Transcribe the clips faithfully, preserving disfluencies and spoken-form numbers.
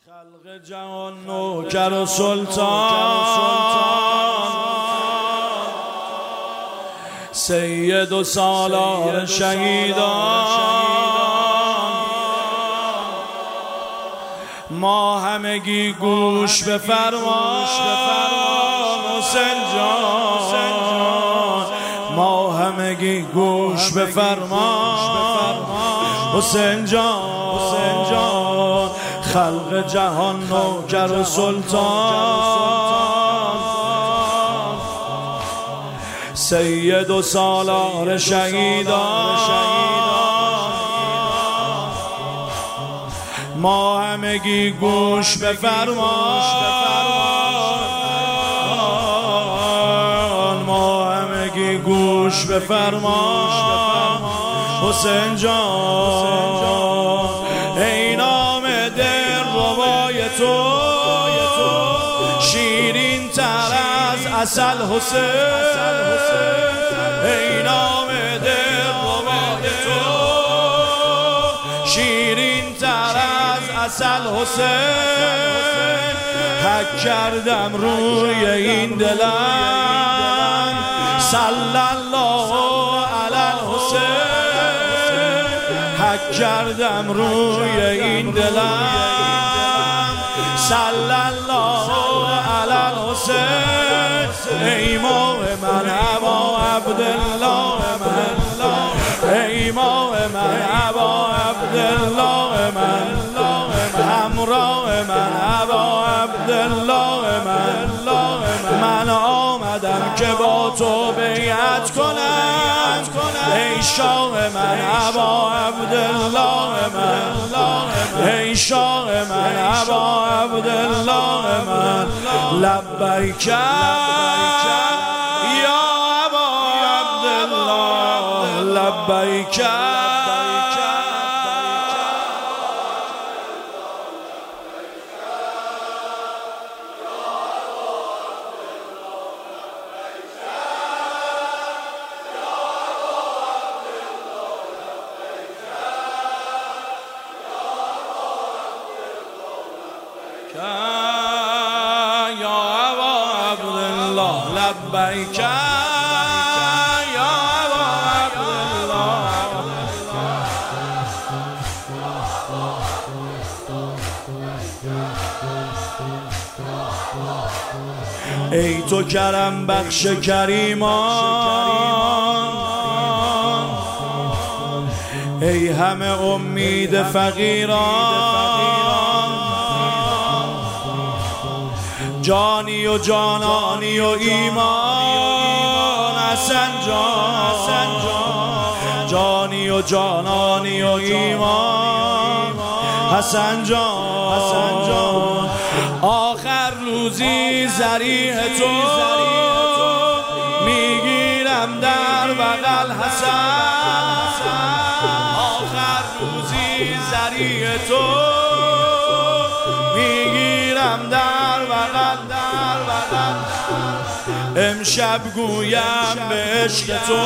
خلق جهان نوکر و سلطان، سید و سالار شهیدان، ما همگی گوش به فرمان حسین جان، ما همگی گوش به فرمان حسین جان. خلق جهان نوکر و سلطان، سید و سالار شهیدان، ما همگی گوش به فرمان، ما همگی گوش به فرمان حسین جان. ای نام دل روای تو شیرین تر از عسل حسین، ای نام دل روای تو شیرین تر از عسل حسین. حک کردم روی این دلم صلی الله علی الحسین، حک کردم روی این دلم صلی الله علی الحسین. ای ماه من ابا عبدالله من، ای ماه من ابا عبدالله من، همراه من ابا عبدالله من. من آمدم که با تو بیعت کنم، ای شاه من ابا عبدالله من، ای شاه من ابا عبدالله من. لبیک یا ابا عبدالله، لبیک یا ابا عبدالله، لبیک یا ابا عبدالله. ای تو کرم بخش کریمان، ای همه امید فقیران، جانی و جانانی و ایمان حسن جان، جانی و جانانی و ایمان حسن جان. آخر روزی ذریح تو میگیرم در بغل حسن، آخر روزی ذریح تو میگیرم در بغل در بغل. امشب گویم به عشق تو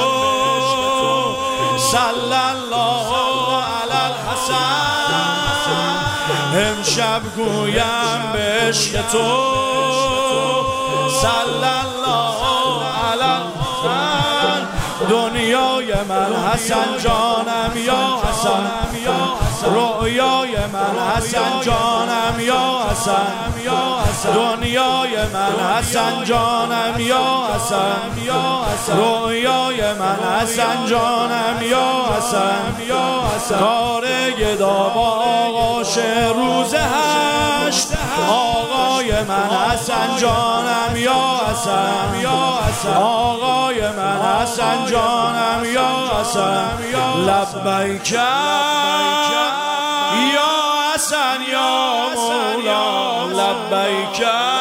صلی الله علی الحسن، امشب گویم به عشق تو صلی الله علی الحسن. دنیای من حسن جانم یا حسن، رویای من حسن جانم یا حسن، دنیای من حسن جانم یا حسن، رویای من حسن جانم یا حسن. کار گدا با آغاش روز هشت، آقای من حسن جانم یا حسن، آقای من حسن جانم یا حسن. لبیک یا حسن یا مولا، لبیک.